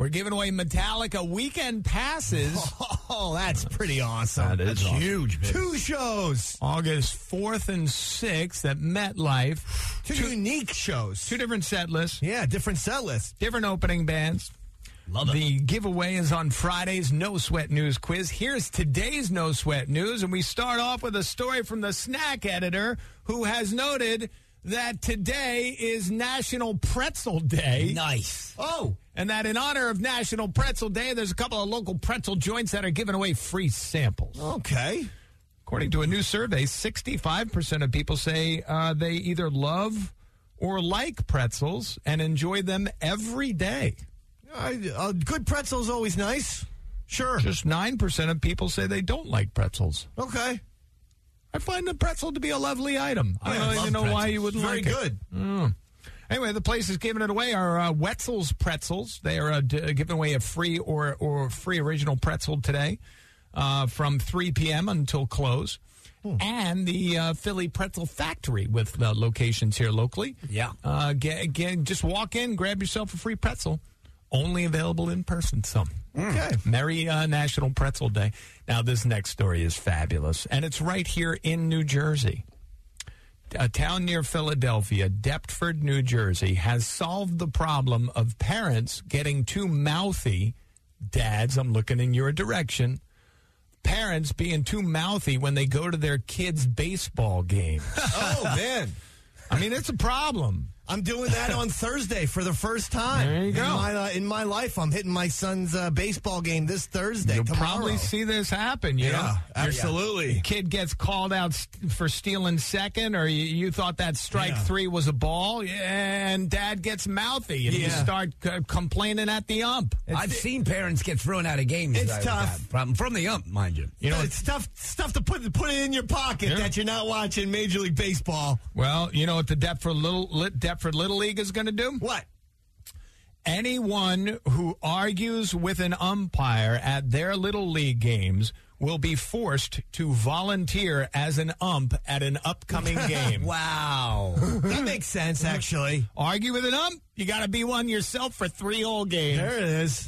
We're giving away Metallica weekend passes. Oh, that's pretty awesome. That is That's awesome. huge. Man. 2 shows. August 4th and 6th at MetLife. Two unique shows. 2 different set lists. Yeah, different set lists. Different opening bands. Love it. The giveaway is on Friday's No Sweat News quiz. Here's today's No Sweat News, and we start off with a story from the snack editor who has noted that today is National Pretzel Day. Nice. Oh. And that in honor of National Pretzel Day, there's a couple of local pretzel joints that are giving away free samples. Okay. According to a new survey, 65% of people say they either love or like pretzels and enjoy them every day. Good pretzel is always nice. Sure. Just 9% of people say they don't like pretzels. Okay. I find the pretzel to be a lovely item. I Yeah, don't even know pretzels. why you wouldn't Very like it. good. Anyway, the place is giving it away are Wetzel's Pretzels. They are giving away a free or free original pretzel today from 3 p.m. until close. And the Philly Pretzel Factory with locations here locally. Yeah. Just walk in, grab yourself a free pretzel. Only available in person, so. Okay. Merry National Pretzel Day. Now, this next story is fabulous, and it's right here in New Jersey. A town near Philadelphia, Deptford, New Jersey, has solved the problem of parents getting too mouthy. Dads, I'm looking in your direction. Parents being too mouthy when they go to their kids' baseball games. Oh, man. I mean, it's a problem. I'm doing that on Thursday for the first time. There you go. In my life, I'm hitting my son's baseball game this Thursday. You'll tomorrow. probably see this happen, you know? Yeah, absolutely. Kid gets called out for stealing second, or you thought that strike 3 was a ball, and dad gets mouthy, and you start complaining at the ump. I've seen parents get thrown out of games. It's with tough. that problem. From the ump, mind you. You know, It's tough to put it in your pocket that you're not watching Major League Baseball. well, you know what the Deptford Little League is going to do? What? Anyone who argues with an umpire at their Little League games will be forced to volunteer as an ump at an upcoming game. Wow. That makes sense, actually. Argue with an ump? You got to be one yourself for 3 whole games. There it is.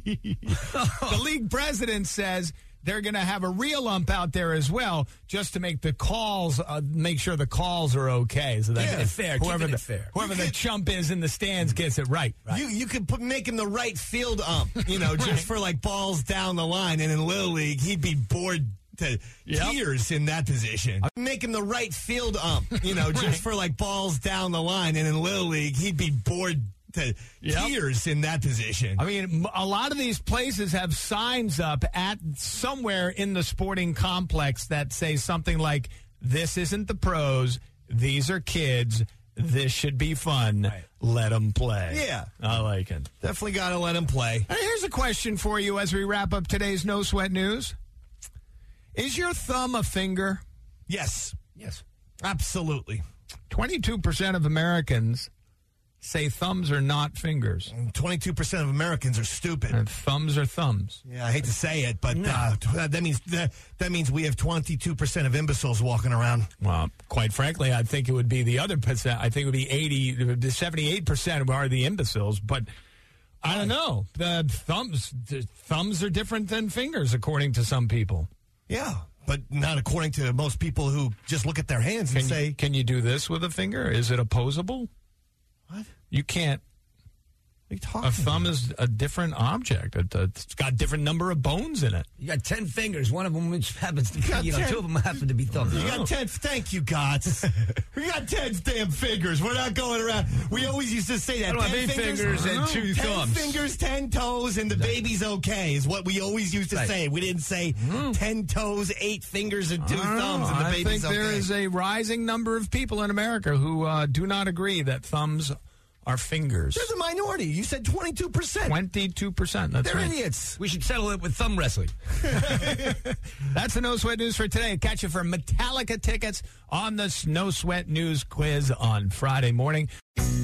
The league president says they're going to have a real ump out there as well, just to make the calls, make sure the calls are okay. So that it's fair. Whoever Keeping the it fair. whoever the chump is in the stands gets it right. You could make him the right field ump, just for like balls down the line. And in Little League, he'd be bored to tears in that position. Make him the right field ump, just for like balls down the line. And in Little League, he'd be bored to tears in that position. I mean, a lot of these places have signs up at somewhere in the sporting complex that say something like, "This isn't the pros. These are kids. This should be fun. Right. Let them play." Yeah. I like it. Definitely got to let him play. And here's a question for you as we wrap up today's No Sweat News. Is your thumb a finger? Yes. Yes. Absolutely. 22% of Americans say thumbs are not fingers. 22% of Americans are stupid. And thumbs are thumbs. Yeah, I hate to say it, but that means we have 22% of imbeciles walking around. Well, quite frankly, I think it would be the other percent. I think it would be 78% are the imbeciles, but I don't know. The thumbs are different than fingers, according to some people. Yeah, but not according to most people who just look at their hands and say, Can you do this with a finger? Is it opposable? What? You can't. What are you talking A thumb about? is a different object. It's got a different number of bones in it. You got 10 fingers. One of them which happens to be, got 10. 2 of them happen to be thumbs. You got 10. Thank you, Gotts. We got 10 damn fingers. We're not going around. We always used to say that. I don't have 10 8 fingers and 2 10 thumbs. fingers, 10 toes, and the baby's okay is what we always used to say. We didn't say 10 toes, 8 fingers, and 2 thumbs, and the I baby's think okay. there is a rising number of people in America who do not agree that thumbs are fingers. There's a minority. You said 22%. 22%. That's They're right. idiots. We should settle it with thumb wrestling. That's the No Sweat News for today. Catch you for Metallica tickets on the No Sweat News quiz on Friday morning.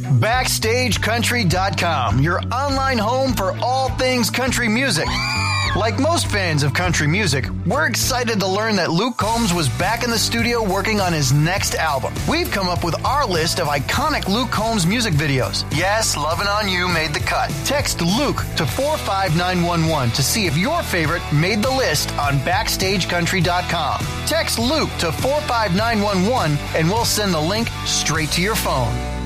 BackstageCountry.com, your online home for all things country music. Like most fans of country music, we're excited to learn that Luke Combs was back in the studio working on his next album. We've come up with our list of iconic Luke Combs music videos. Yes, Lovin' On You made the cut. Text Luke to 45911 to see if your favorite made the list on BackstageCountry.com. Text Luke to 45911 and we'll send the link straight to your phone.